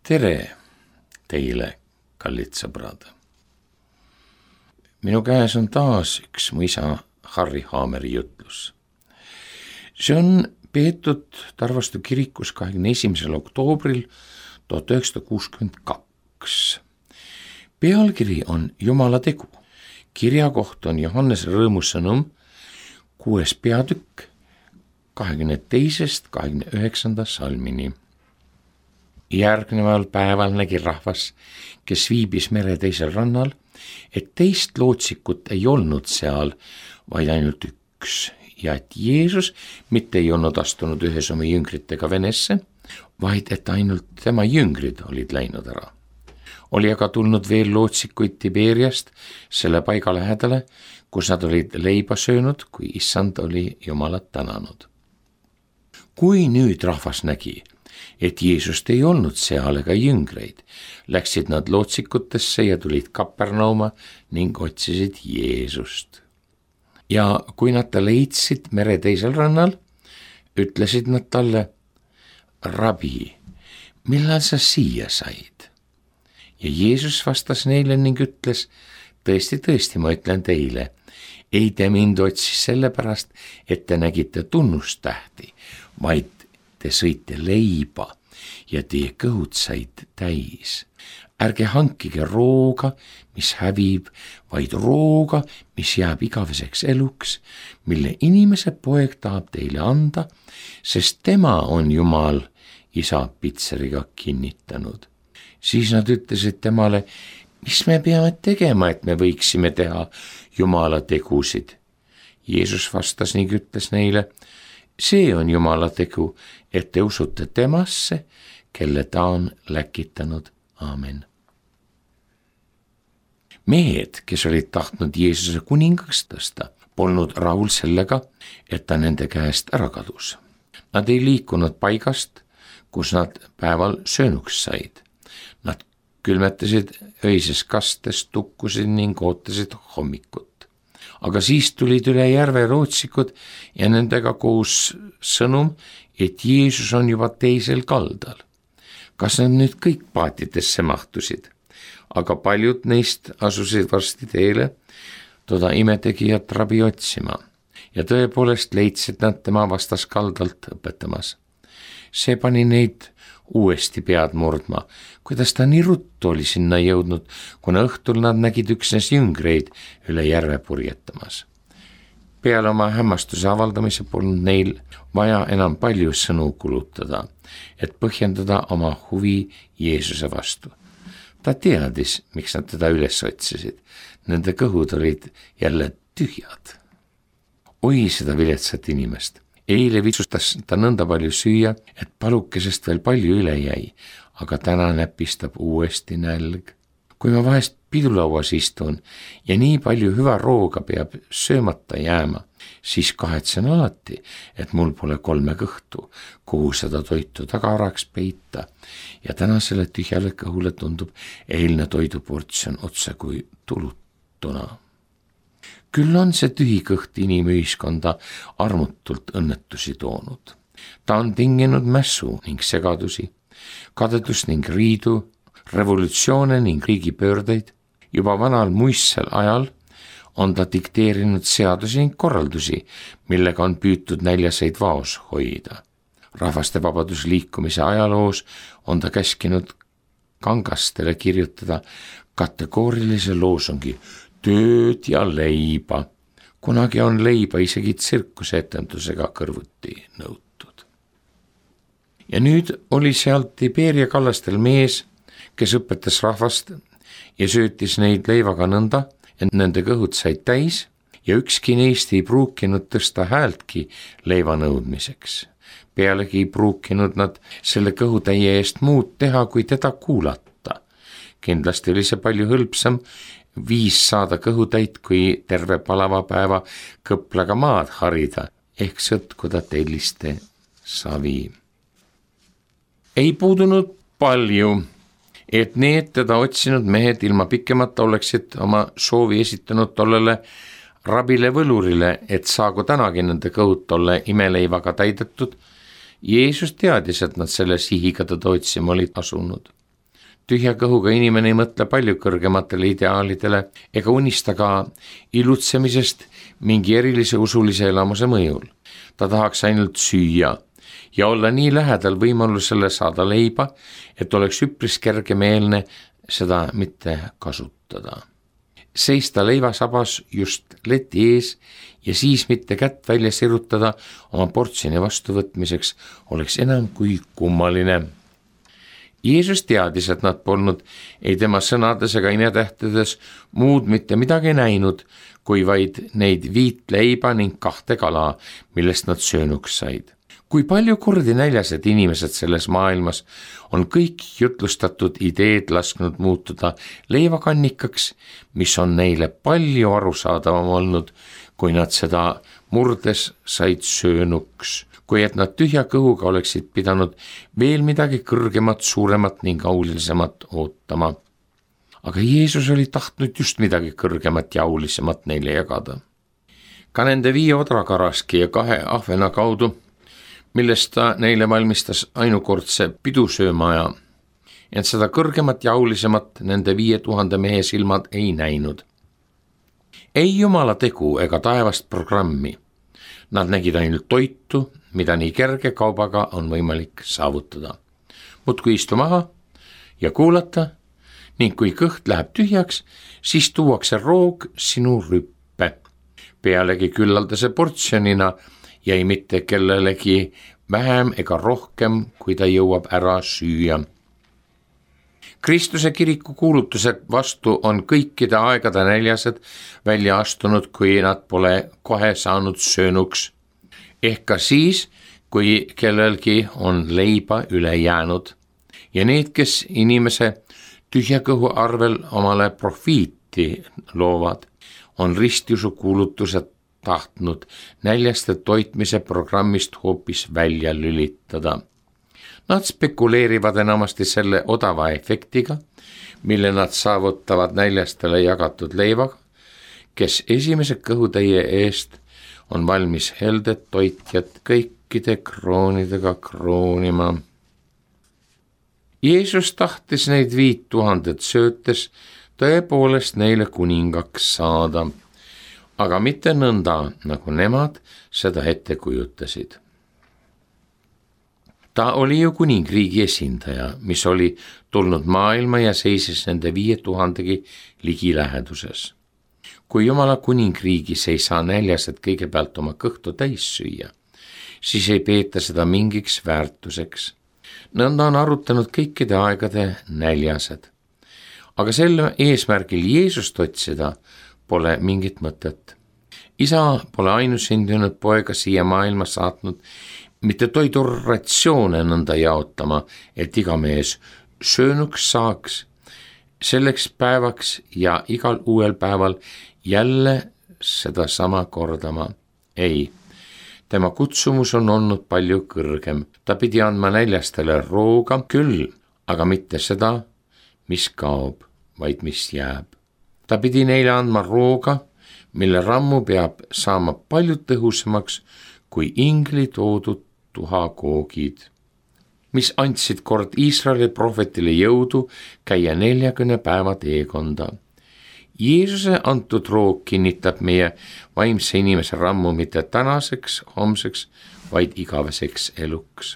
Tere teile, kallid sõbrad! Minu käes on taas üks mu isa Harri Haameri jutlus. See on peetud Tarvastu kirikus 21. oktoobril 1962. Pealkiri on Jumala tegu. Kirjakoht on Johannese rõõmusõnum, 6. peatükk, 22.–29. salmini. Järgneval päeval nägi rahvas, kes viibis mere teisel rannal, et teist lootsikut ei olnud seal, vaid ainult üks, ja et Jeesus mitte ei olnud astunud ühes oma jüngritega venesse, vaid et ainult tema jüngrid olid läinud ära. Oli aga tulnud veel lootsikuid Tiberiast selle paiga lähedale, kus nad olid leiba söönud, kui issand oli Jumalat tänanud. Kui nüüd rahvas nägi, et Jeesust ei olnud seal ega jüngreid, läksid nad lootsikutesse ja tulid Kapernauma ning otsisid Jeesust. Ja kui nad ta leidsid mere teisel rannal, ütlesid nad talle: Rabi, millal sa siia said? Ja Jeesus vastas neile ning ütles: tõesti, ma ütlen teile, ei te mind otsis sellepärast, et te nägite tunnustähti, vaid te sõite leiba ja teie kõhud said täis. Ärge hankige rooga, mis hävib, vaid rooga, mis jääb igaveseks eluks, mille inimese poeg tahab teile anda, sest tema on Jumal, isa Pitseriga kinnitanud. Siis nad ütlesid temale: mis me peame tegema, et me võiksime teha Jumala tegusid? Jeesus vastas ning ütles neile: see on Jumala tegu, et te usute temasse, kelle ta on läkitanud. Aamen. Mehed, kes olid tahtnud Jeesuse kuningaks tõsta, polnud rahul sellega, et ta nende käest ära kadus. Nad ei liikunud paigast, kus nad päeval söönuks said. Nad külmetasid öises kastes, tukkusid ning ootasid hommikut. Aga siis tulid üle järve lootsikud ja nendega koos sõnum, et Jeesus on juba teisel kaldal. Kas nad nüüd kõik paatidesse mahtusid? Aga paljud neist asusid varsti teele toda imetegijat Rabi otsima ja tõepoolest leidsid nad tema vastaskaldalt õpetamas. See pani neid uuesti pead murdma, kuidas ta nii ruttu oli sinna jõudnud, kuna õhtul nad nägid üksnes jüngreid üle järve purjetamas. Peale oma hämmastuse avaldamise polnud neil vaja enam palju sõnu kulutada, et põhjendada oma huvi Jeesuse vastu. Ta teadis, miks nad teda üles otsisid. Nende kõhud olid jälle tühjad. Oi seda viletsat inimest. Eile vitsustas ta nõnda palju süüa, et palukesest veel palju üle jäi, aga täna näpistab uuesti nälg. Kui ma vahest pidulauas istun ja nii palju hüva rooga peab söömata jääma, siis kahetsen alati, et mul pole 3 kõhtu, kuhu seda toitu tagaraks peita, ja tänasele tühjale kõhule tundub eilne toiduportsjon otse kui tulutuna. Küll on see tühi kõht inimühiskonda armutult õnnetusi toonud. Ta on tinginud mässu ning segadusi, kadedust ning riidu, revolutsioone ning riigipöördeid. Juba vanal muistsel ajal on ta dikteerinud seadusi ning korraldusi, millega on püütud näljaseid vaos hoida. Rahvaste vabadusliikumise ajaloos on ta käskinud kangastele kirjutada kategoorilise loosungi tööd ja leiba. Kunagi on leiba isegi tsirkusetendusega kõrvuti nõutud. Ja nüüd oli sealt Tiberia kallastel mees, kes õpetas rahvast ja söötis neid leivaga nõnda, et nende kõhud said täis ja ükski neist ei pruukinud tõsta häältki leiva nõudmiseks. Pealegi ei pruukinud nad selle kõhutäie eest muud teha, kui teda kuulata. Kindlasti oli see palju hõlpsam viis saada kõhutäit, kui terve palava päeva kõplaga maad harida, ehk sõtkuda telliste savi. Ei puudunud palju, et need teda otsinud mehed ilma pikemata oleksid oma soovi esitanud tollele rabile võlurile, et saagu tänagi nende kõhud tolle imeleivaga täidetud. Jeesus teadis, et nad selle sihiga teda otsima olid asunud. tühja kõhuga inimene ei mõtle palju kõrgematele ideaalidele ega unista ka ilutsemisest mingi erilise usulise elamuse mõjul. Ta tahaks ainult süüa ja olla nii lähedal võimalusele saada leiba, et oleks üpris kergemeelne seda mitte kasutada. Seista leivasabas just leti ees ja siis mitte kätt välja sirutada oma portsjoni vastuvõtmiseks oleks enam kui kummaline. Jeesus teadis, et nad polnud ei tema sõnades ega imetähtedes muud mitte midagi näinud, kui vaid neid 5 leiba ning 2 kala, millest nad söönuks said. Kui palju kordi näljased inimesed selles maailmas on kõik jutlustatud ideed lasknud muutuda leivakannikaks, mis on neile palju arusaadavam olnud, kui nad seda murdes said söönuks, kui et nad tühja kõhuga oleksid pidanud veel midagi kõrgemat, suuremat ning aulisemat ootama. Aga Jeesus oli tahtnud just midagi kõrgemat ja aulisemat neile jagada. Ka nende 5 odrakaraski ja 2 ahvena kaudu, millest ta neile valmistas ainukordse pidusöömaja, ent seda kõrgemat ja aulisemat nende 5000 mehe silmad ei näinud. Ei Jumala tegu ega taevast programmi. Nad nägid ainult toitu, mida nii kerge kaubaga on võimalik saavutada. Muudkui istu maha ja kuulata ning kui kõht läheb tühjaks, siis tuuakse roog sinu rüppe. Pealegi küllaldase portsjonina jäi mitte kellelegi vähem ega rohkem, kui ta jõuab ära süüa. Kristuse kiriku kuulutuse vastu on kõikide aegade näljased välja astunud, kui nad pole kohe saanud söönuks. Ehk ka siis, kui kellelgi on leiba üle jäänud. Ja need, kes inimese tühja kõhu arvel omale profiiti loovad, on ristiusu kuulutused tahtnud näljaste toitmise programmist hoopis välja lülitada. Nad spekuleerivad enamasti selle odava efektiga, mille nad saavutavad näljastele jagatud leivaga, kes esimese kõhutäie eest on valmis heldet toitjat kõikide kroonidega kroonima. Jeesus tahtis neid 5000 söötes tõepoolest neile kuningaks saada, aga mitte nõnda, nagu nemad seda ette kujutasid. Ta oli ju kuningriigi esindaja, mis oli tulnud maailma ja seisis nende 5000 ligiläheduses. Kui Jumala kuningriigis ei saa näljased kõigepealt oma kõhtu täis süüa, siis ei peeta seda mingiks väärtuseks. Nõnda on arutanud kõikide aegade näljased. Aga selle eesmärgil Jeesust otsida pole mingit mõtet. Isa pole ainusündinud poega siia maailma saatnud mitte toiduratsioone nõnda jaotama, et iga mees söönuks saaks selleks päevaks ja igal uuel päeval jälle seda sama kordama. Ei, tema kutsumus on olnud palju kõrgem. Ta pidi andma näljastele rooga küll, aga mitte seda, mis kaob, vaid mis jääb. Ta pidi neile andma rooga, mille rammu peab saama palju tõhusamaks kui ingli toodud tuhakoogid, mis andsid kord Iisraeli prohvetile jõudu käia 40 päeva teekonda. Jeesuse antud roog kinnitab meie vaimse inimese rammu mitte tänaseks, homseks, vaid igaveseks eluks.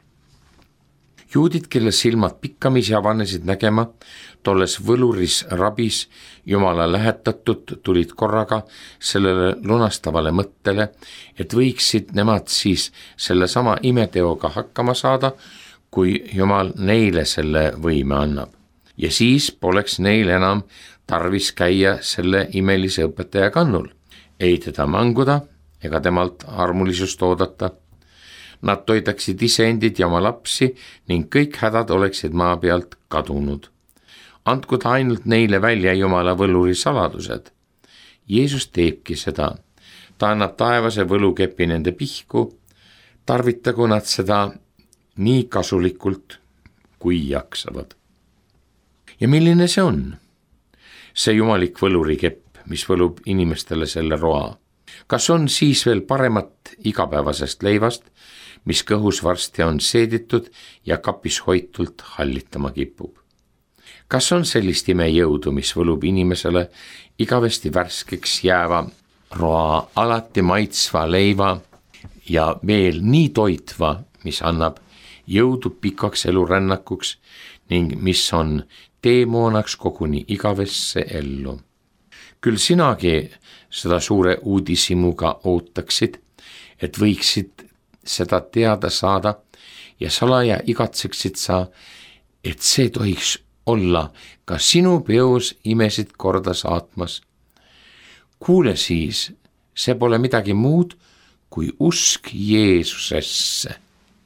Juudid, kelle silmad pikkamisi avanesid nägema, tolles võluris rabis Jumala lähetatud, tulid korraga sellele lunastavale mõttele, et võiksid nemad siis selle sama imeteoga hakkama saada, kui Jumal neile selle võime annab. Ja siis poleks neil enam tarvis käia selle imelise õpetaja kannul, ei teda manguda ega temalt armulisust oodata. Nad toidaksid iseendid ja oma lapsi ning kõik hädad oleksid maa pealt kadunud. Andku ta ainult neile välja Jumala võluri saladused. Jeesus teebki seda. Ta annab taevase võlukepi nende pihku, tarvitagu nad seda nii kasulikult, kui jaksavad. Ja milline see on? See jumalik võlurikepp, mis võlub inimestele selle roa. Kas on siis veel paremat igapäevasest leivast, mis kõhus varsti on seeditud ja kapis hoitult hallitama kipub? kas on sellist imejõudu, mis võlub inimesele igavesti värskeks jääva roa, alati maitsva leiva ja veel nii toitva, mis annab jõudu pikaks elurännakuks ning mis on teemoonaks koguni igavesse ellu. Küll sinagi seda suure uudishimuga ootaksid, et võiksid seda teada saada ja salaja igatseksid sa, et see tohiks olla ka sinu peos imesid korda saatmas. Kuule siis, see pole midagi muud kui usk Jeesusesse.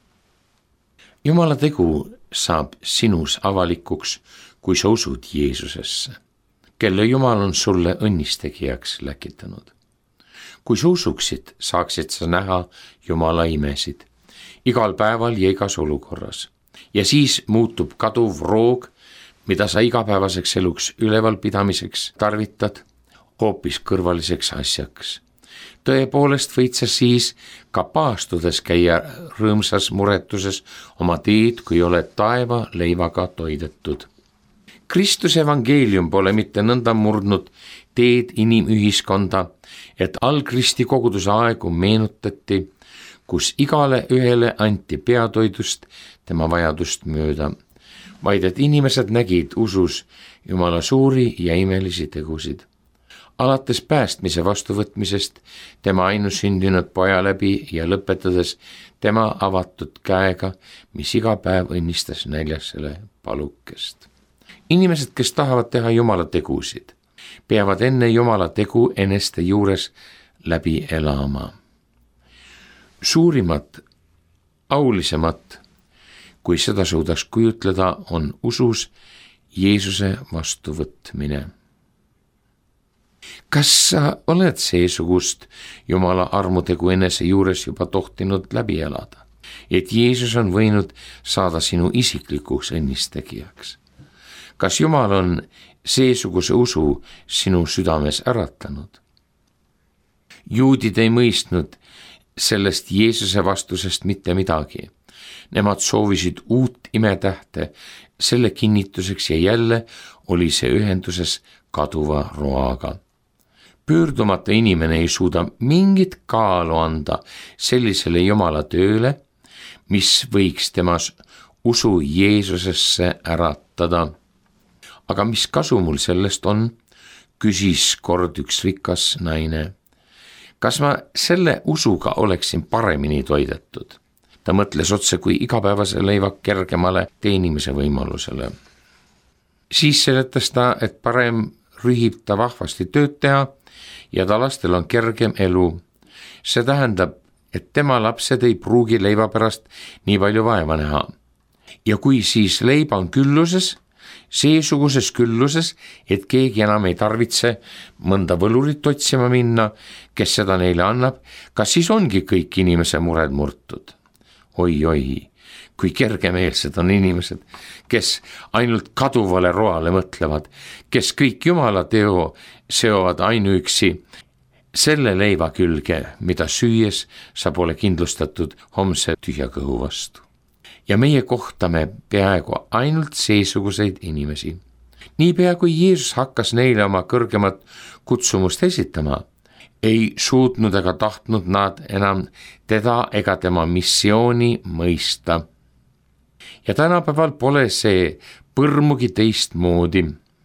Jumala tegu saab sinus avalikuks, kui sa usud Jeesusesse, kelle Jumal on sulle õnnistegijaks läkitanud. Kui sa usuksid, saaksid sa näha Jumala imesid igal päeval ja igas olukorras. Ja siis muutub kaduv roog, mida sa igapäevaseks eluks ülevalpidamiseks tarvitad, hoopis kõrvaliseks asjaks. Tõepoolest võid sa siis ka paastudes käia rõõmsas muretuses oma teed, kui oled taeva leivaga toidetud. Kristuse evangeelium pole mitte nõnda murdnud teed inimühiskonda, et algristi koguduse aegu meenutati, kus igale ühele anti peatoidust tema vajadust mööda, vaid et inimesed nägid usus Jumala suuri ja imelisi tegusid. Alates päästmise vastuvõtmisest tema ainusündinud poja läbi ja lõpetades tema avatud käega, mis iga päev õnnistas näljasele palukest. Inimesed, kes tahavad teha Jumala tegusid, peavad enne Jumala tegu eneste juures läbi elama. Suurimat, aulisemat, kui seda suudaks kujutleda, on usus Jeesuse vastuvõtmine. Kas sa oled seesugust Jumala armutegu enese juures juba tohtinud läbi elada, et Jeesus on võinud saada sinu isiklikuks õnnistegijaks? Kas Jumal on seesuguse usu sinu südames äratanud? Juudid ei mõistnud sellest Jeesuse vastusest mitte midagi. Nemad soovisid uut imetähte selle kinnituseks ja jälle oli see ühenduses kaduva roaga. Pöördumata inimene ei suuda mingit kaalu anda sellisele Jumala tööle, mis võiks temas usu Jeesusesse äratada. Aga mis kasu mul sellest on, küsis kord üks rikas naine. Kas ma selle usuga oleksin paremini toidetud? Ta mõtles otse kui igapäevase leiva kergemale teenimise võimalusele. Siis seletas ta, et parem rühib ta vahvasti tööd teha ja ta lastel on kergem elu. See tähendab, et tema lapsed ei pruugi leiva pärast nii palju vaeva näha. Ja kui siis leiba on külluses, seesuguses külluses, et keegi enam ei tarvitse mõnda võlurit otsima minna, kes seda neile annab, kas siis ongi kõik inimese mured murtud? Oi, kui kergemeelsed on inimesed, kes ainult kaduvale roale mõtlevad, kes kõik Jumala teo seovad ainuüksi selle leiva külge, mida süües sa pole kindlustatud homse tühja kõhu vastu. Ja meie kohtame peaaegu ainult seesuguseid inimesi. Niipea kui Jeesus hakkas neile oma kõrgemat kutsumust esitama, ei suutnud ega tahtnud nad enam teda ega tema missiooni mõista. Ja tänapäeval pole see põrmugi teistmoodi.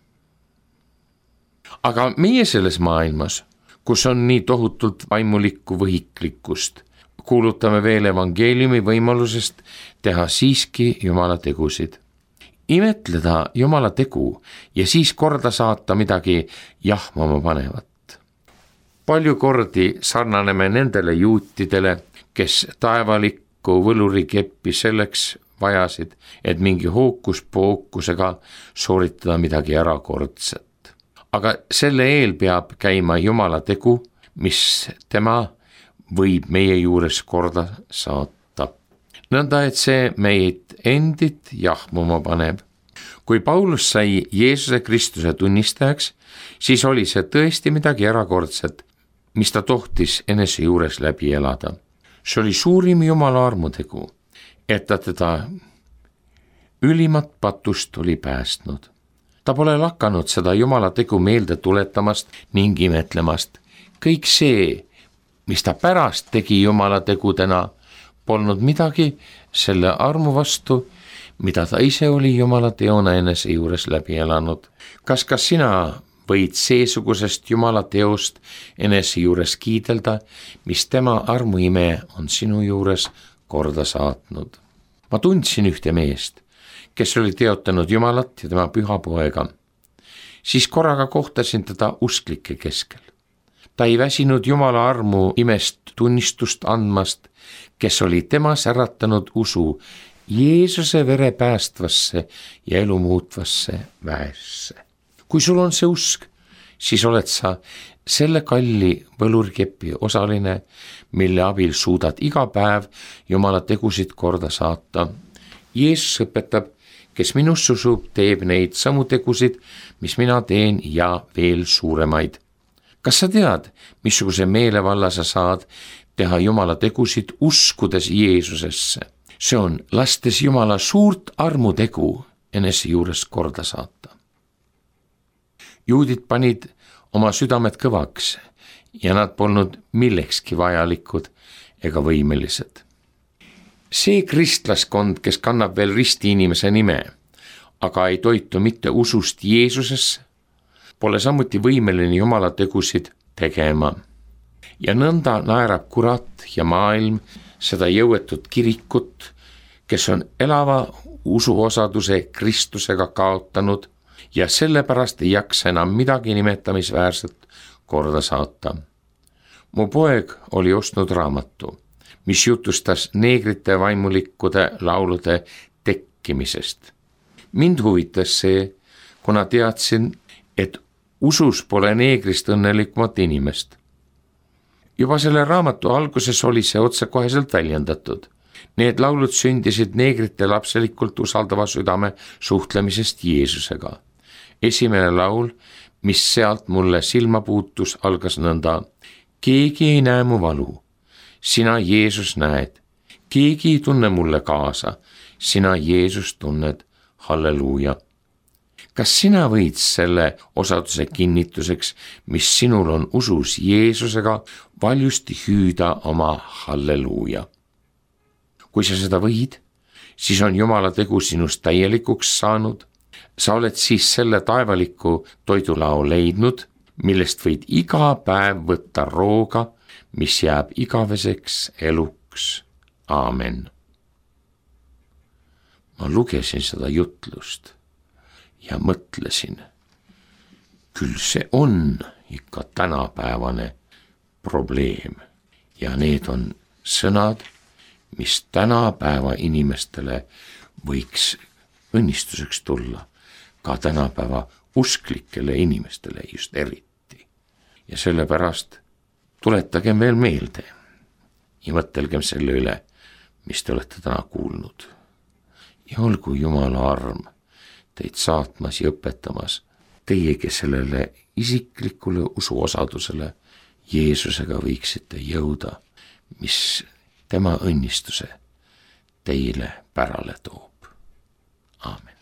Aga meie selles maailmas, kus on nii tohutult vaimulikku võhiklikkust, kuulutame veel evangeeliumi võimalusest teha siiski Jumala tegusid. Imetleda Jumala tegu ja siis korda saata midagi jahmama panevat. Palju kordi sarnaneme nendele juutidele, kes taevalikku võlurikeppi selleks vajasid, et mingi hookuspookusega sooritada midagi erakordset. Aga selle eel peab käima Jumala tegu, mis tema võib meie juures korda saata. Nõnda, et see meid endid jahmuma paneb. Kui Paulus sai Jeesuse Kristuse tunnistajaks, siis oli see tõesti midagi erakordset, mis ta tohtis enese juures läbi elada. See oli suurim Jumala armutegu, et ta teda ülimat patust oli päästnud. Ta pole lakanud seda Jumala tegu meelde tuletamast ning imetlemast. Kõik see, mis ta pärast tegi Jumala tegudena, polnud midagi selle armu vastu, mida ta ise oli Jumala teona enese juures läbi elanud. Kas ka sina võid seesugusest Jumala teost enese juures kiidelda, mis tema armuime on sinu juures korda saatnud? Ma tundsin ühte meest, kes oli teotanud Jumalat ja tema püha poega. Siis korraga kohtasin teda usklike keskel. Ta ei väsinud Jumala armu imest tunnistust andmast, kes oli temas äratanud usu Jeesuse vere päästvasse ja elu muutvasse väesse. Kui sul on see usk, siis oled sa selle kalli võlurkepi osaline, mille abil suudad iga päev Jumala tegusid korda saata. Jeesus õpetab, kes minusse usub, teeb neid samu tegusid, mis mina teen ja veel suuremaid. Kas sa tead, missuguse meelevalla sa saad teha Jumala tegusid uskudes Jeesusesse? See on lastes Jumala suurt armutegu enese juures korda saata. Juudid panid oma südamed kõvaks ja nad polnud millekski vajalikud ega võimelised. See kristlaskond, kes kannab veel risti inimese nime, aga ei toitu mitte usust Jeesusesse, pole samuti võimeline Jumala tegusid tegema. Ja nõnda naerab kurat ja maailm seda jõuetut kirikut, kes on elava usuosaduse Kristusega kaotanud ja sellepärast ei jaksa enam midagi nimetamisväärset korda saata. Mu poeg oli ostnud raamatu, mis jutustas neegrite vaimulikkude laulude tekkimisest. Mind huvitas see, kuna teadsin, et usus pole neegrist õnnelikumat inimest. Juba selle raamatu alguses oli see otsekoheselt väljendatud. Need laulud sündisid neegrite lapselikult usaldava südame suhtlemisest Jeesusega. Esimene laul, mis sealt mulle silma puutus, algas nõnda. Keegi ei näe mu valu, sina Jeesus näed. Keegi ei tunne mulle kaasa, sina Jeesus tunned, halleluuja. Kas sina võid selle osaduse kinnituseks, mis sinul on usus Jeesusega, valjusti hüüda oma halleluuja? Kui sa seda võid, siis on Jumala tegu sinust täielikuks saanud. Sa oled siis selle taevaliku toidulao leidnud, millest võid iga päev võtta rooga, mis jääb igaveseks eluks. Aamen. Ma lugesin seda jutlust ja mõtlesin, küll see on ikka tänapäevane probleem ja need on sõnad, mis tänapäeva inimestele võiks õnnistuseks tulla, ka tänapäeva usklikele inimestele just eriti. Ja sellepärast tuletagem veel meelde ja mõtelgem selle üle, mis te olete täna kuulnud. Ja olgu Jumala arm teid saatmas ja õpetamas, teiegi sellele isiklikule usuosadusele Jeesusega võiksite jõuda, mis tema õnnistuse teile pärale toob. Aamen.